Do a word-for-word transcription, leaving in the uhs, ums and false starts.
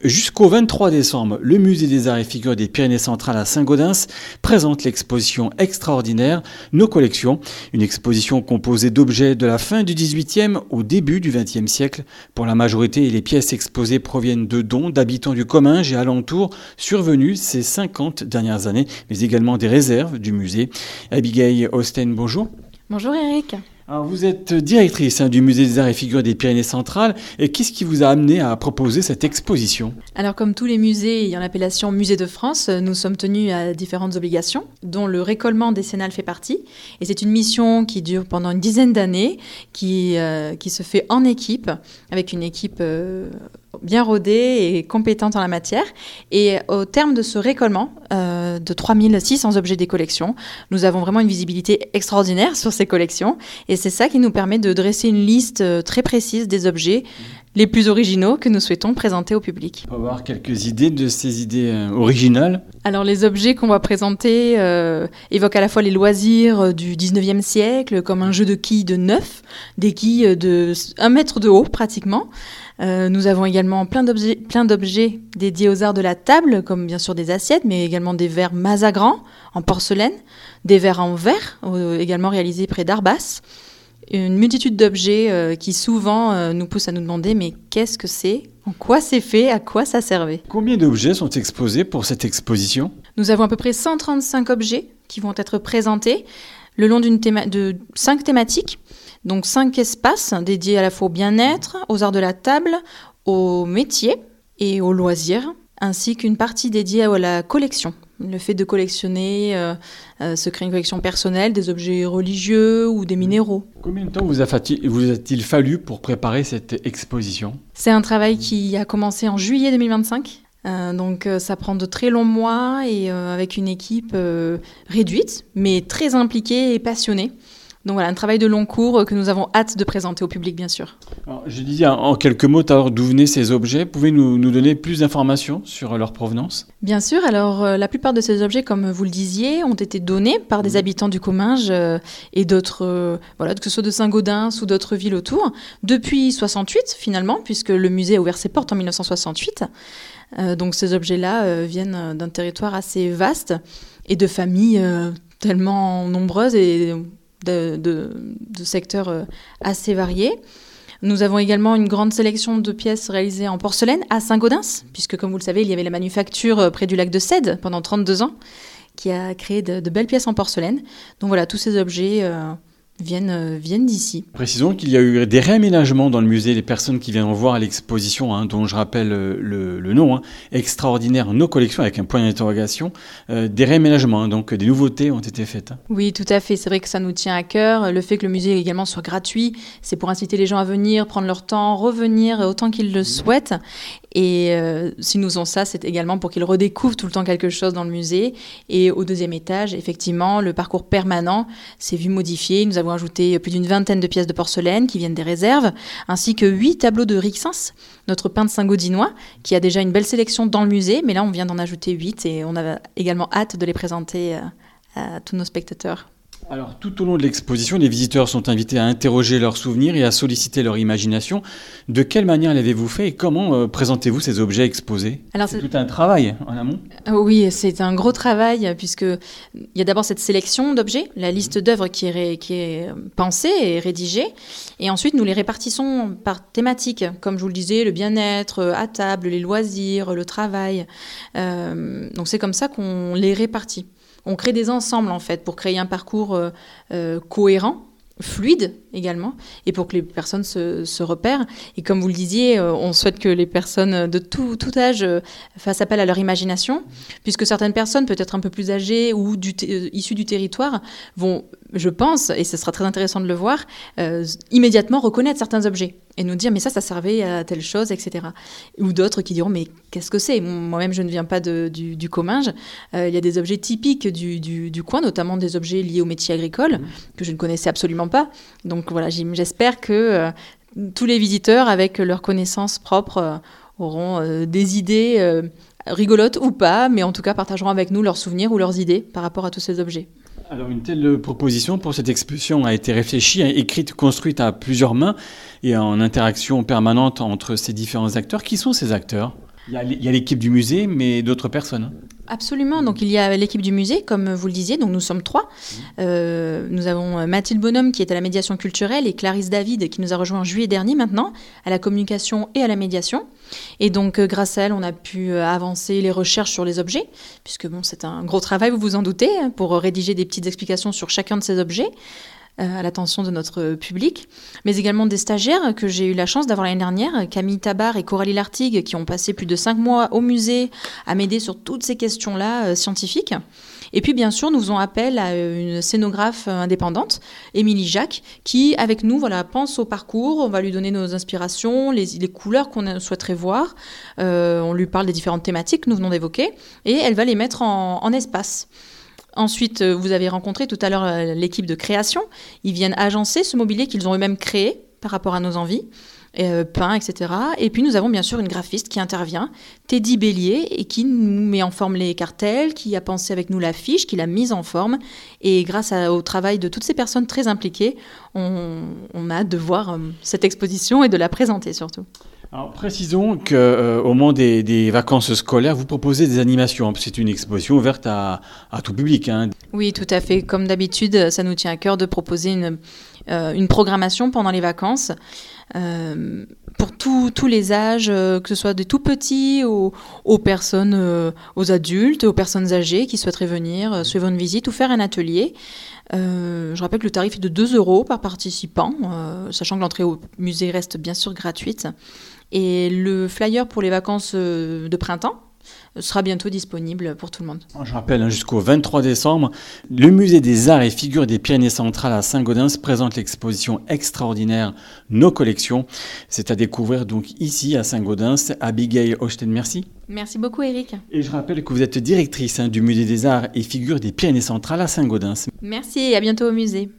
Jusqu'au vingt-trois décembre, le Musée des Arts et Figures des Pyrénées-Centrales à Saint-Gaudens présente l'exposition extraordinaire Nos collections, une exposition composée d'objets de la fin du dix-huitième au début du vingtième siècle. Pour la majorité, les pièces exposées proviennent de dons d'habitants du Comminges et alentours survenus ces cinquante dernières années, mais également des réserves du musée. Abigail Osten, bonjour. Bonjour Eric. Alors vous êtes directrice hein, du Musée des Arts et Figures des Pyrénées-Centrales. Et qu'est-ce qui vous a amené à proposer cette exposition ? Alors comme tous les musées ayant l'appellation Musée de France, nous sommes tenus à différentes obligations, dont le récollement décennal fait partie. Et c'est une mission qui dure pendant une dizaine d'années, qui, euh, qui se fait en équipe, avec une équipe euh, bien rodée et compétente en la matière. Et au terme de ce récollement euh, de trois mille six cents objets des collections, nous avons vraiment une visibilité extraordinaire sur ces collections. Et c'est ça qui nous permet de dresser une liste très précise des objets les plus originaux que nous souhaitons présenter au public. On peut avoir quelques idées de ces idées euh, originales. Alors les objets qu'on va présenter euh, évoquent à la fois les loisirs du dix-neuvième siècle, comme un jeu de quilles de neuf, des quilles de un mètre de haut pratiquement. Euh, nous avons également plein d'objets, plein d'objets dédiés aux arts de la table, comme bien sûr des assiettes, mais également des verres Mazagran en porcelaine, des verres en verre, euh, également réalisés près d'Arbas. Une multitude d'objets euh, qui souvent euh, nous poussent à nous demander mais qu'est-ce que c'est ? En quoi c'est fait ? À quoi ça servait ? Combien d'objets sont exposés pour cette exposition ? Nous avons à peu près cent trente-cinq objets qui vont être présentés le long d'une théma- de cinq thématiques, donc cinq espaces dédiés à la fois au bien-être, aux arts de la table, aux métiers et aux loisirs, ainsi qu'une partie dédiée à la collection. Le fait de collectionner euh, euh, se crée une collection personnelle, des objets religieux ou des minéraux. Combien de temps vous, a fait, vous a-t-il fallu pour préparer cette exposition ? C'est un travail qui a commencé en juillet deux mille vingt-cinq. Euh, donc euh, ça prend de très longs mois et euh, avec une équipe euh, réduite, mais très impliquée et passionnée. Donc voilà, un travail de long cours que nous avons hâte de présenter au public, bien sûr. Alors, je disais en quelques mots, alors, d'où venaient ces objets ? Pouvez-vous nous, nous donner plus d'informations sur leur provenance ? Bien sûr. Alors, euh, la plupart de ces objets, comme vous le disiez, ont été donnés par des habitants du Comminges euh, et d'autres, euh, voilà, que ce soit de Saint-Gaudens ou d'autres villes autour, depuis soixante-huit finalement, puisque le musée a ouvert ses portes en mille neuf cent soixante-huit. Euh, donc, ces objets-là euh, viennent d'un territoire assez vaste et de familles euh, tellement nombreuses et De, de, de secteurs euh, assez variés. Nous avons également une grande sélection de pièces réalisées en porcelaine à Saint-Gaudens, puisque comme vous le savez, il y avait la manufacture euh, près du lac de Cède pendant trente-deux ans, qui a créé de, de belles pièces en porcelaine. Donc voilà, tous ces objets euh, viennent, euh, viennent d'ici. Précisons qu'il y a eu des réaménagements dans le musée. Les personnes qui viennent voir l'exposition, hein, dont je rappelle le, le nom, hein, extraordinaire, Nos collections, avec un point d'interrogation, euh, des réaménagements, hein, donc des nouveautés ont été faites. Hein. Oui, tout à fait. C'est vrai que ça nous tient à cœur. Le fait que le musée également soit gratuit, c'est pour inciter les gens à venir, prendre leur temps, revenir autant qu'ils le souhaitent. Et euh, si nous faisons ça, c'est également pour qu'ils redécouvrent tout le temps quelque chose dans le musée. Et au deuxième étage, effectivement, le parcours permanent s'est vu modifié. Nous avons ajouté plus d'une vingtaine de pièces de porcelaine qui viennent des réserves, ainsi que huit tableaux de Rixens, notre peintre saint-gaudinois, qui a déjà une belle sélection dans le musée. Mais là, on vient d'en ajouter huit et on a également hâte de les présenter à tous nos spectateurs. Alors, tout au long de l'exposition, les visiteurs sont invités à interroger leurs souvenirs et à solliciter leur imagination. De quelle manière l'avez-vous fait et comment euh, présentez-vous ces objets exposés ? Alors, c'est, c'est tout un travail en amont ? Oui, c'est un gros travail puisqu'il y a d'abord cette sélection d'objets, la liste d'œuvres qui est, ré, qui est pensée et rédigée. Et ensuite, nous les répartissons par thématique. Comme je vous le disais, le bien-être, à table, les loisirs, le travail. Euh, donc, c'est comme ça qu'on les répartit. On crée des ensembles, en fait, pour créer un parcours euh, euh, cohérent, fluide également, et pour que les personnes se, se repèrent. Et comme vous le disiez, euh, on souhaite que les personnes de tout, tout âge euh, fassent appel à leur imagination, puisque certaines personnes, peut-être un peu plus âgées ou du t- euh, issues du territoire, vont, je pense, et ce sera très intéressant de le voir, euh, immédiatement reconnaître certains objets et nous dire mais ça, ça servait à telle chose, et cetera. Ou d'autres qui diront mais qu'est-ce que c'est ? Moi-même, je ne viens pas de, du, du Comminges. Euh, il y a des objets typiques du, du, du coin, notamment des objets liés au métier agricole que je ne connaissais absolument pas. Donc voilà, j'espère que euh, tous les visiteurs, avec leurs connaissances propres, euh, auront euh, des idées euh, rigolotes ou pas, mais en tout cas partageront avec nous leurs souvenirs ou leurs idées par rapport à tous ces objets. Alors une telle proposition pour cette exposition a été réfléchie, écrite, construite à plusieurs mains et en interaction permanente entre ces différents acteurs. Qui sont ces acteurs ? Il y a, il y a l'équipe du musée, mais d'autres personnes. Hein. Absolument. Donc, il y a l'équipe du musée, comme vous le disiez. Donc, nous sommes trois. Euh, nous avons Mathilde Bonhomme, qui est à la médiation culturelle, et Clarisse David, qui nous a rejoint en juillet dernier maintenant, à la communication et à la médiation. Et donc, euh, grâce à elle, on a pu euh, avancer les recherches sur les objets, puisque bon, c'est un gros travail, vous vous en doutez, hein, pour rédiger des petites explications sur chacun de ces objets. Euh, à l'attention de notre public, mais également des stagiaires que j'ai eu la chance d'avoir l'année dernière, Camille Tabar et Coralie Lartigue, qui ont passé plus de cinq mois au musée à m'aider sur toutes ces questions-là euh, scientifiques. Et puis, bien sûr, nous faisons appel à une scénographe indépendante, Émilie Jacques, qui, avec nous, voilà, pense au parcours. On va lui donner nos inspirations, les, les couleurs qu'on souhaiterait voir. Euh, on lui parle des différentes thématiques que nous venons d'évoquer, et elle va les mettre en, en espace. Ensuite, vous avez rencontré tout à l'heure l'équipe de création. Ils viennent agencer ce mobilier qu'ils ont eux-mêmes créé par rapport à nos envies, euh, peint, et cetera. Et puis, nous avons bien sûr une graphiste qui intervient, Teddy Bélier, et qui nous met en forme les cartels, qui a pensé avec nous l'affiche, qui l'a mise en forme. Et grâce à, au travail de toutes ces personnes très impliquées, on, on a hâte de voir euh, cette exposition et de la présenter surtout. Alors, précisons qu'au euh, moment des, des vacances scolaires, vous proposez des animations. C'est une exposition ouverte à, à tout public. Hein. Oui, tout à fait. Comme d'habitude, ça nous tient à cœur de proposer une, euh, une programmation pendant les vacances euh, pour tout, tous les âges, euh, que ce soit des tout petits aux, aux personnes, euh, aux adultes, aux personnes âgées qui souhaiteraient venir euh, suivre une visite ou faire un atelier. Euh, je rappelle que le tarif est de deux euros par participant, euh, sachant que l'entrée au musée reste bien sûr gratuite. Et le flyer pour les vacances de printemps sera bientôt disponible pour tout le monde. Je rappelle, jusqu'au vingt-trois décembre, le musée des Arts et Figures des Pyrénées-Centrales à Saint-Gaudens présente l'exposition extraordinaire Nos collections. C'est à découvrir donc ici à Saint-Gaudens. Abigail Hochten, merci. Merci beaucoup Eric. Et je rappelle que vous êtes directrice hein, du musée des Arts et Figures des Pyrénées-Centrales à Saint-Gaudens. Merci et à bientôt au musée.